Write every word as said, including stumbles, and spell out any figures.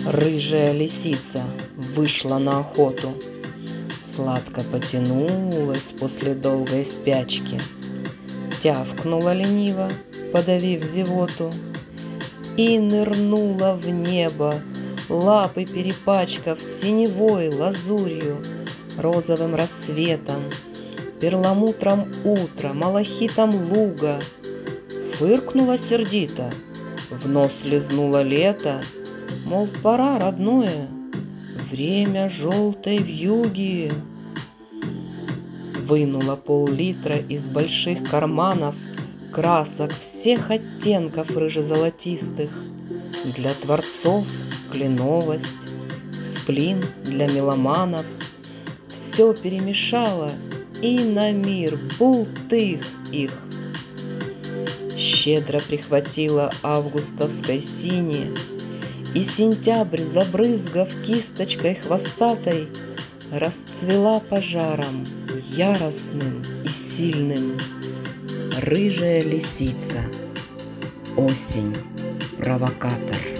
Рыжая лисица вышла на охоту, сладко потянулась после долгой спячки, тявкнула лениво, подавив зевоту, и нырнула в небо, лапы перепачкав синевой, лазурью, розовым рассветом, перламутром утра, малахитом луга. Фыркнула сердито, в нос лизнула лето, мол, пора, родное, время желтой вьюги. Вынула пол-литра из больших карманов красок всех оттенков рыже-золотистых. Для творцов кленовость, сплин для меломанов. Все перемешала и на мир бултых их. Щедро прихватила августовской синее, и сентябрь, забрызгав кисточкой хвостатой, расцвела пожаром яростным и сильным. Рыжая лисица, осень, провокатор.